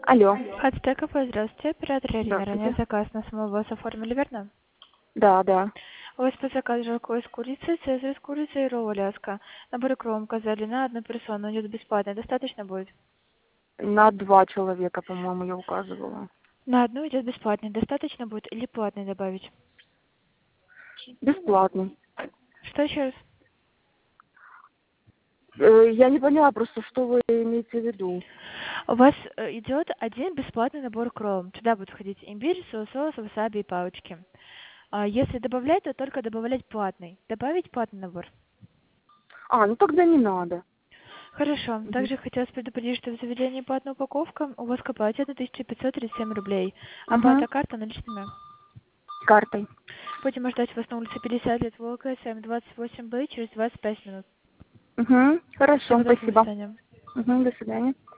Алло. Хацтеков, здравствуйте, оператор Ирина. Ранее Здравствуйте. заказ на самого вас оформили, верно? Да, да. У вас по заказу жаркое с курицей, цезарь с курицей и ролл Аляска. Набор икру указали на одну персону, идет бесплатно. Достаточно будет? На 2 человека, по-моему, я указывала. На одну идет бесплатный. Достаточно будет или платный добавить? Бесплатный. Что еще раз? Я не поняла просто, что вы имеете в виду. У вас идет один бесплатный набор кром. Туда будут входить имбирь, соус, васаби и палочки. Если добавлять, то только добавлять платный. Добавить платный набор? Ну тогда не надо. Хорошо. Мгм. Также хотелось предупредить, что в заведении платная упаковка у вас копать это 1537 рублей. Оплата Угу. карта наличными. Картой. Будем ждать вас на улице 50 лет Волка, СМ 28Б через 25 минут. Угу. Хорошо, Всего доброго, до спасибо. свидания. Угу, до свидания.